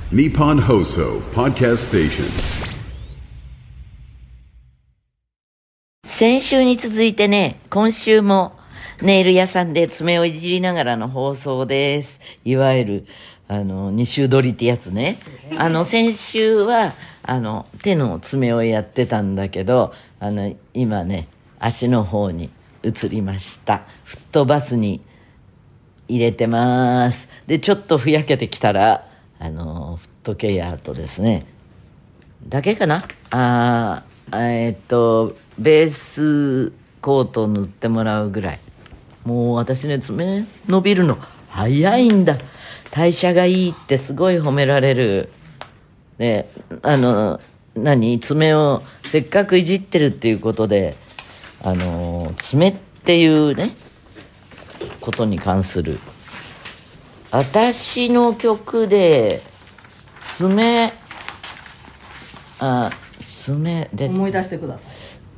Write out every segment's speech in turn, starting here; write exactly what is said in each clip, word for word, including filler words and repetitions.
Nippon Hoso Podcast Station。 先週に続いてね、今週もネイル屋さんで爪をいじりながらの放送です。いわゆるあの二週撮りってやつね。あの先週はあの手の爪をやってたんだけど、あの今ね足の方に移りました。フットバスに入れてます。でちょっとふやけてきたらあのフットケアとですねだけかな、あえー、っとベースコート塗ってもらうぐらい。もう私ね爪伸びるの早いんだ。代謝がいいってすごい褒められる。であの何爪をせっかくいじってるっていうことで、あの爪っていうねことに関する私の曲で爪あ爪で思い出してください。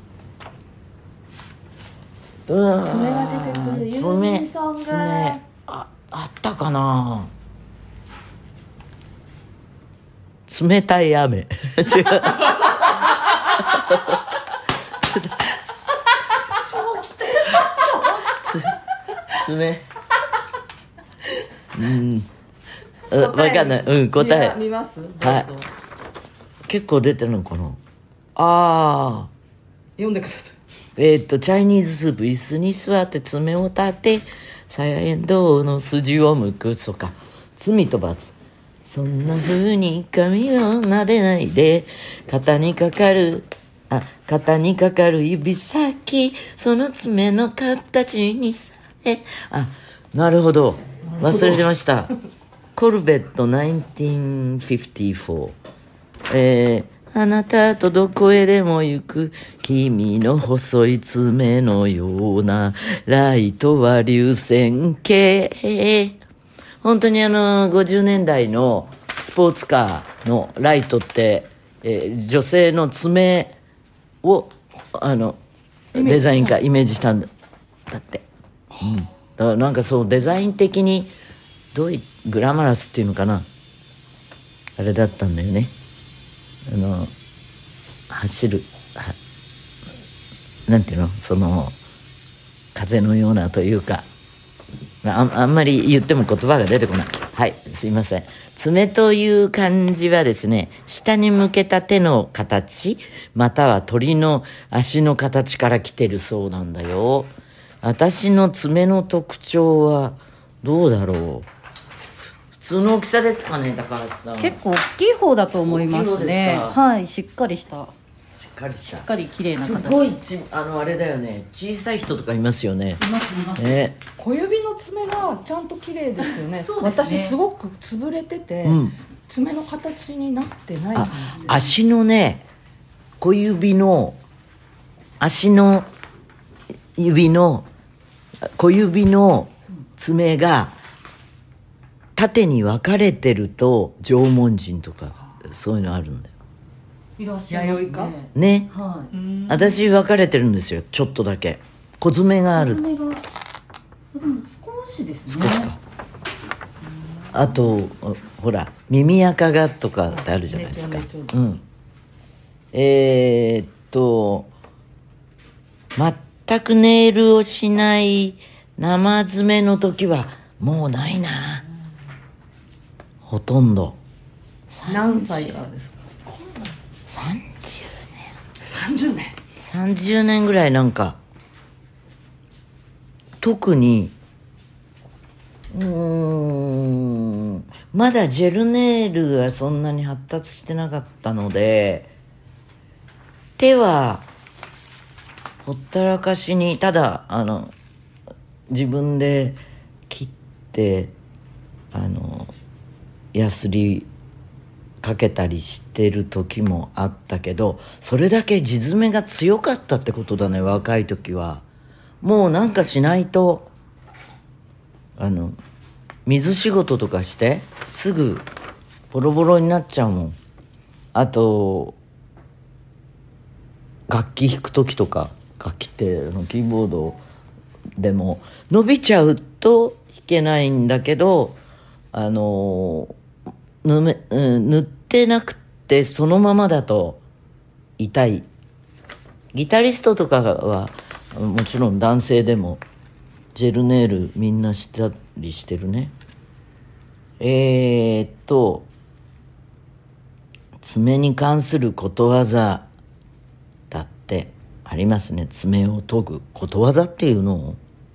うわ爪が出てくるユーミンソング。 爪爪ああったかな。冷たい雨違うちょっとそうきてつ爪うんわかんない。うん答え見見ます。どうぞ、 はい結構出てるのかな。ああ読んでください。 えー、っとチャイニーズスープ、椅子に座って爪を立てさやえんどうの筋を向く。そうか、罪と罰。そんな風に髪を撫でないで、肩にかかるあ肩にかかる指先、その爪の形にさえ。あ、なるほど、忘れてました。コルベットせんきゅうひゃくごじゅうよん、えー、あなたとどこへでも行く君の細い爪のようなライトは流線形。本当にあのごじゅうねんだいのスポーツカーのライトって、えー、女性の爪をあのデザインかイメージしたんだって、うん、だからなんかそうデザイン的にどういうグラマラスっていうのかな、あれだったんだよね。あの走るはなんていうの、その風のようなというか、あ, あんまり言っても言葉が出てこない。はい、すいません。爪という漢字はですね、下に向けた手の形または鳥の足の形から来てるそうなんだよ。私の爪の特徴はどうだろう。普通の大きさですかね、高橋さん。 結構大きい方だと思いますね。はい、しっかりしたしっかりしたしっかり綺麗な形。 すごいちあのあれだよね、小さい人とかいますよね。 いますいます、 ね、 小指の爪がちゃんと綺麗ですよね。 そうですね。 私すごく潰れてて、うん、爪の形になってない感じで。 足のね小指の足の指の小指の爪が縦に分かれてると縄文人とかそういうのあるんだよ。 いらっしゃいますね。 かね、 はい、 私分かれてるんですよ、ちょっとだけ小爪がある。 小爪がでも少しですね。 少しか。あとほら耳垢がとかってあるじゃないですか。うん。えー、っと全くネイルをしない生爪の時はもうないな、ほとんど。 何歳からですか。 さんじゅうねんさんじゅうねんさんじゅうねんぐらいなんか特にうーんまだジェルネイルがそんなに発達してなかったので、手はほったらかしに、ただあの自分で切ってあのヤスリかけたりしてる時もあったけど、それだけ地爪が強かったってことだね。若い時はもうなんかしないとあの水仕事とかしてすぐボロボロになっちゃうもん。あと楽器弾く時とか、楽器ってあのキーボードでも伸びちゃうと弾けないんだけど、あのぬめ、うん、塗ってなくてそのままだと痛い。ギタリストとかはもちろん男性でもジェルネイルみんなしたりしてるね。えー、っと爪に関することわざだってありますね。爪を研ぐことわざっていうのを、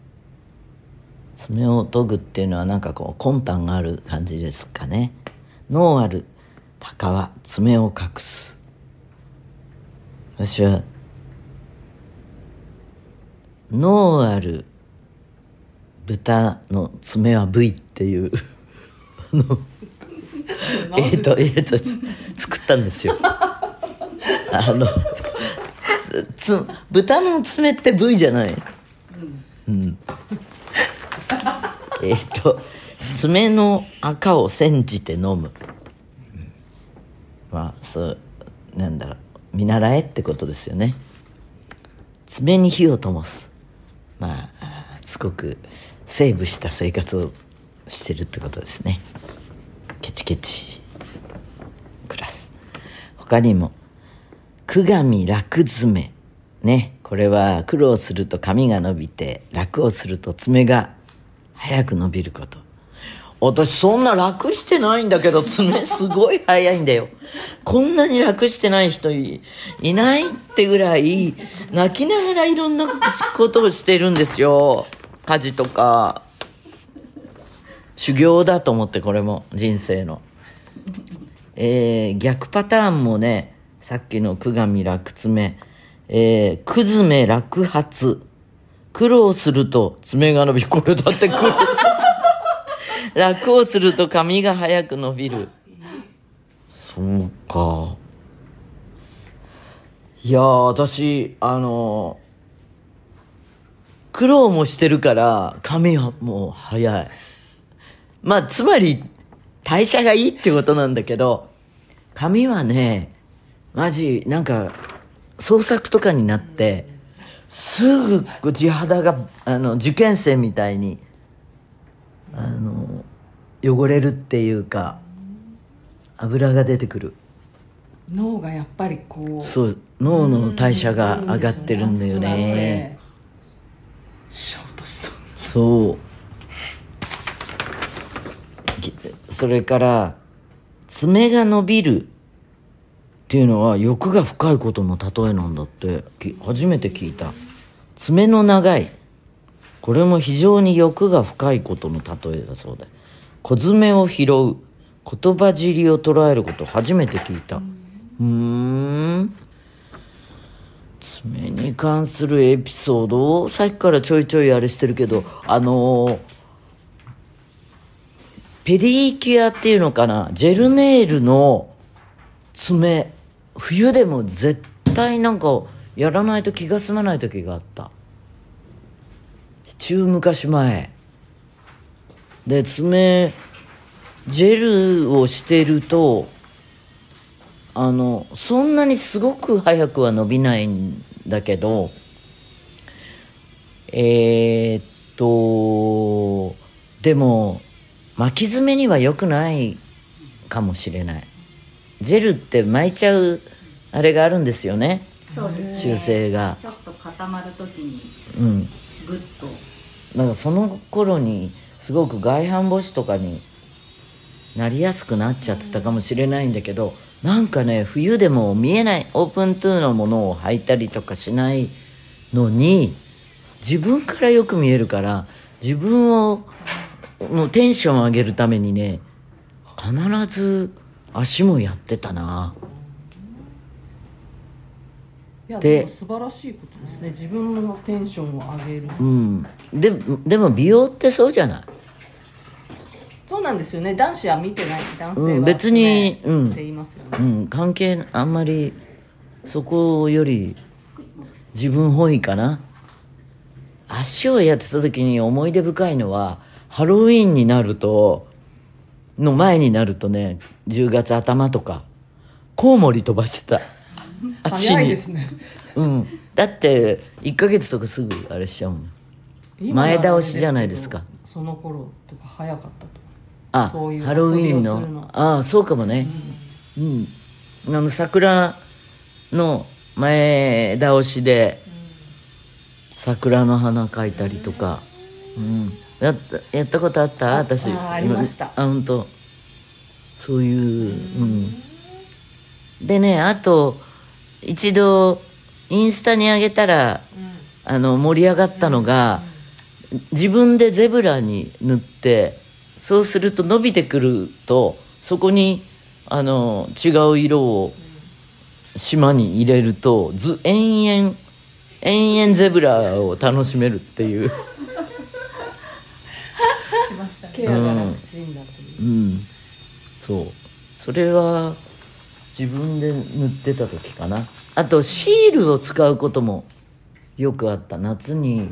爪を研ぐっていうのはなんかこう魂胆がある感じですかね。脳ある鷹は爪を隠す。私は脳ある豚の爪は部位っていうのえっとえっと作ったんですよ。あのつ豚の爪って部位じゃない。うん、うん、えっと爪の赤を煎じて飲む、うん、まあそうなんだろう、見習えってことですよね。爪に火を灯す、まあすごくセーブした生活をしてるってことですね。ケチケチ暮らす。他にも苦髪楽爪ね、これは苦労すると髪が伸びて楽をすると爪が早く伸びること。私そんな楽してないんだけど爪すごい早いんだよ。こんなに楽してない人 い, いないってぐらい泣きながらいろんなことをしてるんですよ。家事とか修行だと思って、これも人生の、えー、逆パターンもね、さっきの苦髪楽爪、えー、くずめ楽発、苦労すると爪が伸びる。これだって苦労する楽をすると髪が早く伸びる。そうか。いやー、私あの苦労もしてるから髪はもう早い。まあつまり代謝がいいってことなんだけど、髪はねマジなんか創作とかになってすぐ地肌があの受験生みたいにあの汚れるっていうか油が出てくる。 脳がやっぱりこう、 そう、脳の代謝が上がってるんだよね。 ショートしそう。 そう。それから爪が伸びるっていうのは欲が深いことの例えなんだって。初めて聞いた。爪の長い、これも非常に欲が深いことの例えだそうで、小爪を拾う、言葉尻を捉えること初めて聞いた。うーん、爪に関するエピソードをさっきからちょいちょいあれしてるけど、あのー、ペディキュアっていうのかな、ジェルネイルの爪、冬でも絶対なんかやらないと気が済まない時があった。中昔前で、爪ジェルをしてるとあのそんなにすごく早くは伸びないんだけど、えー、っとでも巻き爪には良くないかもしれない。ジェルって巻いちゃうあれがあるんですよね。 そうですね、 習性がちょっと固まるときにうんグッと、 だからその頃にすごく外反母趾とかになりやすくなっちゃってたかもしれないんだけど、なんかね冬でも見えないオープントゥーのものを履いたりとかしないのに自分からよく見えるから、自分をのテンションを上げるためにね必ず足もやってたな。 いやでも素晴らしいことですね、自分のテンションを上げる。 うん、で, でも美容ってそうじゃない。 そうなんですよね、男子は見てない、男性は、 うん、別に、うん、 って言いますよね、 うん、関係あんまりそこより自分本位かな。足をやってた時に思い出深いのは、ハロウィーンになるとの前になるとね、じゅうがつ頭とかコウモリ飛ばしてた足に。 早いですね、 うん、だっていっかげつとかすぐあれしちゃうもん。前倒しじゃないですか。 その頃とか早かったと。 あそういうハロウィーン遊びをするのああそうかもねうん、うん、あの桜の前倒しで桜の花描いたりとか、うん、やったやったことあった私あありましたあ本当そういう、うん、でねあと一度インスタに上げたら、うん、あの盛り上がったのが、うんうん、自分でゼブラに塗ってそうすると伸びてくるとそこにあの違う色を島に入れるとず延々延々ゼブラを楽しめるっていうしましたケアが楽ちんだという、 うんうん、そうそれは自分で塗ってた時かな。あとシールを使うこともよくあった夏に、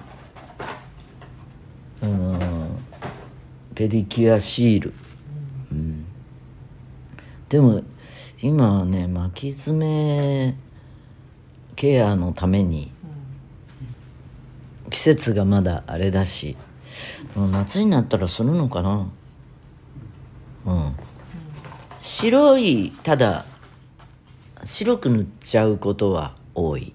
うん、ペディキュアシール、うんうん、でも今はね巻き爪ケアのために季節がまだあれだし夏になったらするのかな。うん白いただ白く塗っちゃうことは多い。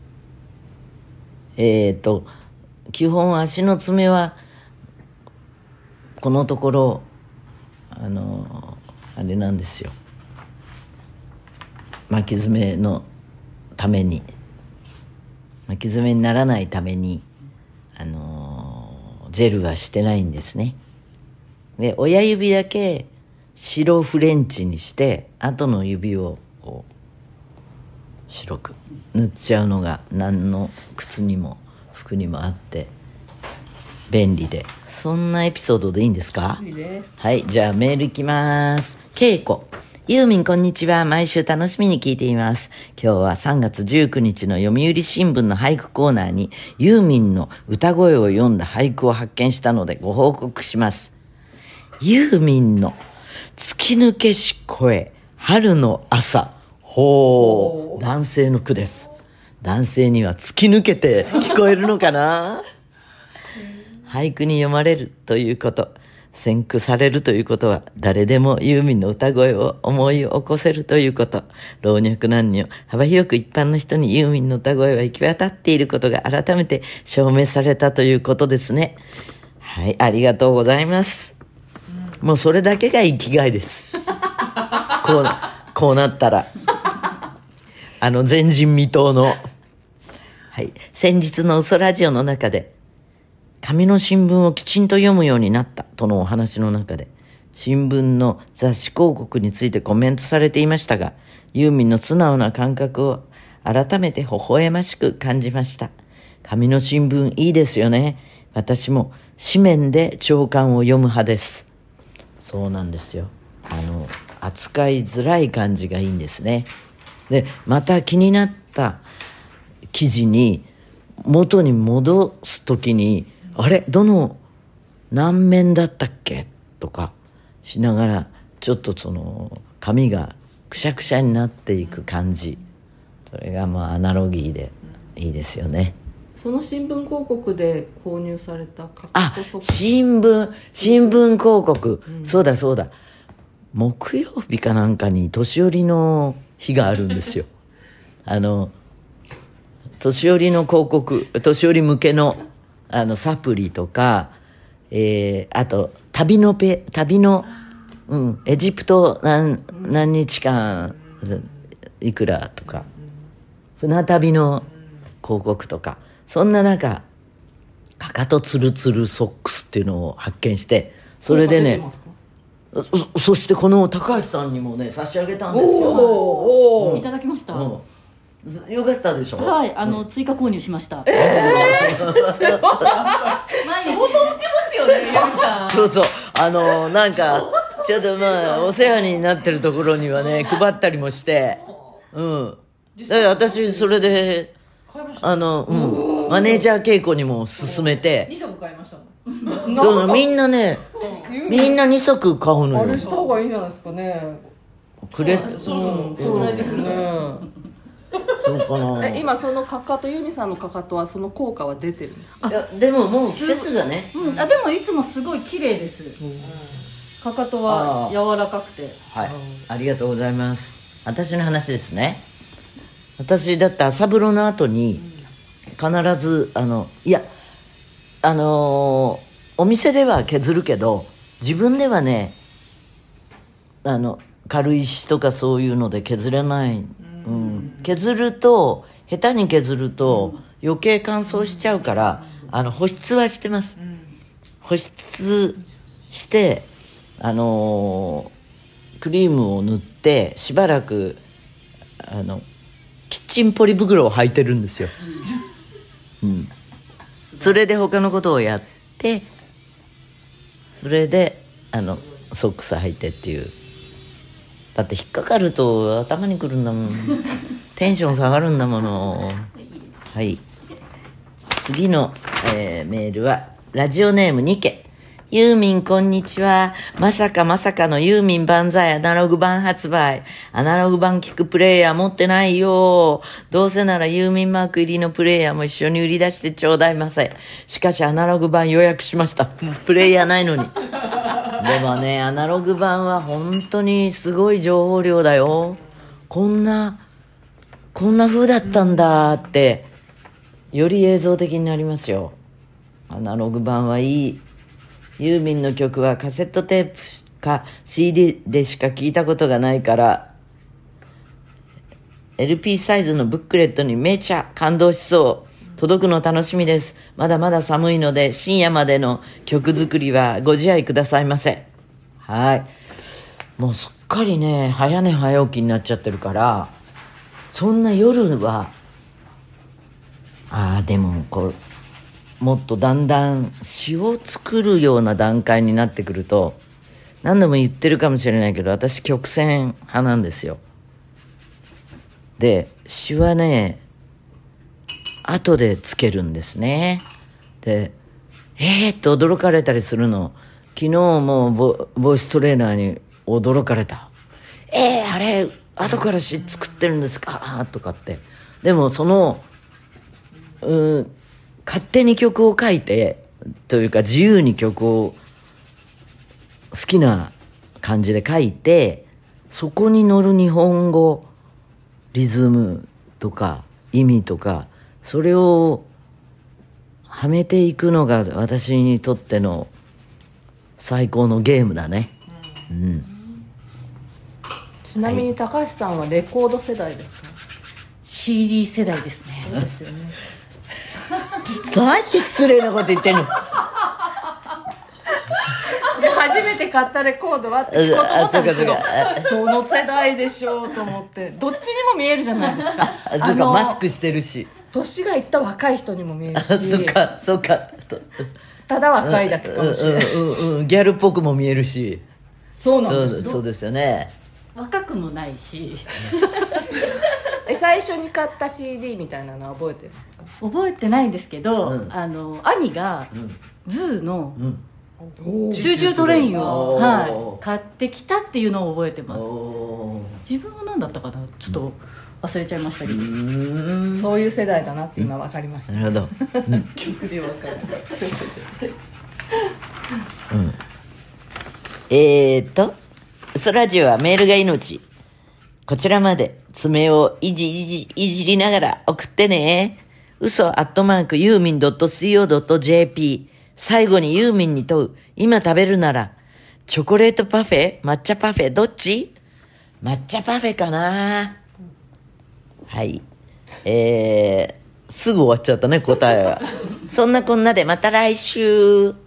えっと基本足の爪はこのところあのあれなんですよ巻き爪のために巻き爪にならないためにあのジェルはしてないんですね。で親指だけ白フレンチにして後の指をこう白く塗っちゃうのが何の靴にも服にもあって便利で、そんなエピソードでいいんですか？ いいです。 はい、じゃあメールいきます。けいこ、ユーミンこんにちは。毎週楽しみに聞いています。今日はさんがつじゅうくにちの読売新聞の俳句コーナーにユーミンの歌声を読んだ俳句を発見したのでご報告します。ユーミンの突き抜けし声春の朝。ほう、男性の句です。男性には突き抜けて聞こえるのかな俳句に読まれるということ、選句されるということは誰でもユーミンの歌声を思い起こせるということ、老若男女幅広く一般の人にユーミンの歌声は行き渡っていることが改めて証明されたということですね。はい、ありがとうございます。もうそれだけが生きがいですこうな、こうなったらあの前人未到の、はい、先日の嘘ラジオの中で紙の新聞をきちんと読むようになったとのお話の中で新聞の雑誌広告についてコメントされていましたが、ユーミンの素直な感覚を改めて微笑ましく感じました。紙の新聞いいですよね。私も紙面で朝刊を読む派です。そうなんですよ。あの扱いづらい感じがいいんですね。でまた気になった記事に元に戻すときにあれどの何面だったっけとかしながらちょっとその紙がくしゃくしゃになっていく感じ、それがまあアナロギーでいいですよね。 その新聞広告で購入されたあ新聞新聞広告、うん、そうだそうだ木曜日かなんかに年寄りの日があるんですよあの年寄りの広告、年寄り向けのあのサプリとか、えー、あと旅のペ旅の、うん、エジプト 何, 何日間いくらとか船旅の広告とか、そんな中かかとツルツルソックスっていうのを発見して、それでね そ, そしてこの高橋さんにもね差し上げたんですよ。 おお、うん、いただきました、うん、 よかったでしょ。 はい、あの、うん、追加購入しました。 えー、すごい相当売ってますよね、ゆみさん。 そうそう、あのなんかちょっとまあお世話になってるところにはね配ったりもして、うん、だから私それであの、うん、マネージャー稽古にも勧めてにさく買いましたもんそうみんなねみんなにさく買うのよ。 あれした方がいいんじゃないですかね。 くれそうそうそう同じくるね。 そうかな。 え今そのかかと、ユミさんのかかとはその効果は出てるんですか？ いやでももう季節がね、 うん、あでもいつもすごい綺麗です、うん、 かかとは柔らかくて。 はい、ありがとうございます。私の話ですね。私だって朝風呂の後に必ずあのいやあのー、お店では削るけど自分ではねあの軽石とかそういうので削れない、うん、削ると下手に削ると余計乾燥しちゃうからあの保湿はしてます。保湿してあのー、クリームを塗ってしばらくあのキッチンポリ袋を履いてるんですよ、うん、それで他のことをやってそれであのソックス履いてっていう。だって引っかかると頭にくるんだもんテンション下がるんだもの。はい、次の、えー、メールはラジオネームニケ。ユーミンこんにちは。まさかまさかのユーミン万歳アナログ版発売。アナログ版聞くプレイヤー持ってないよ。どうせならユーミンマーク入りのプレイヤーも一緒に売り出してちょうだいませ。しかしアナログ版予約しました。プレイヤーないのに。でもね、アナログ版は本当にすごい情報量だよ。こんなこんな風だったんだってより映像的になりますよ。アナログ版はいい。ユーミンの曲はカセットテープか シーディー でしか聞いたことがないから エルピー サイズのブックレットにめちゃ感動しそう。届くの楽しみです。まだまだ寒いので深夜までの曲作りはご自愛くださいませ。はい、もうすっかりね早寝早起きになっちゃってるからそんな夜はああでもこうもっとだんだん詩を作るような段階になってくると何度も言ってるかもしれないけど私曲線派なんですよ。で詩はね後でつけるんですね。でえーって驚かれたりするの。昨日も ボ, ボイストレーナーに驚かれた。えー、あれ後から詩作ってるんですかとかって。でもそのうん勝手に曲を書いてというか自由に曲を好きな感じで書いてそこに乗る日本語リズムとか意味とかそれをはめていくのが私にとっての最高のゲームだね、うんうん、 ちなみに高橋さんはレコード世代ですか？ シーディー 世代ですね。 そうですよね何失礼なこと言ってんので初めて買ったレコードはって聞こうと思ったんですよ。どの世代でしょうと思ってどっちにも見えるじゃないですか。 あそうかマスクしてるし年がいった若い人にも見えるしあそうかそうかただ若いだけかもしれない、 うんうんうん、ギャルっぽくも見えるしそうなんですよ。 そう、そうですよね。 若くもないしえ最初に買った シーディー みたいなのは覚えてるんですか？ 覚えてないんですけど、 うん、 あの兄が、うん、ズーの、 うんチューチュートレインを、 はい、 買ってきたっていうのを覚えてます。 お自分は何だったかなちょっと忘れちゃいましたけど、うーんそういう世代だなって今分かりました。 なるほど、うん、 曲で分かるうん、えーっとソラジオはメールが命。こちらまで爪をいじいじいじりながら送ってね。嘘アットマークユーミン .co.jp。 最後にユーミンに問う。今食べるならチョコレートパフェ抹茶パフェどっち？抹茶パフェかな。はいえー、すぐ終わっちゃったね答えはそんなこんなでまた来週。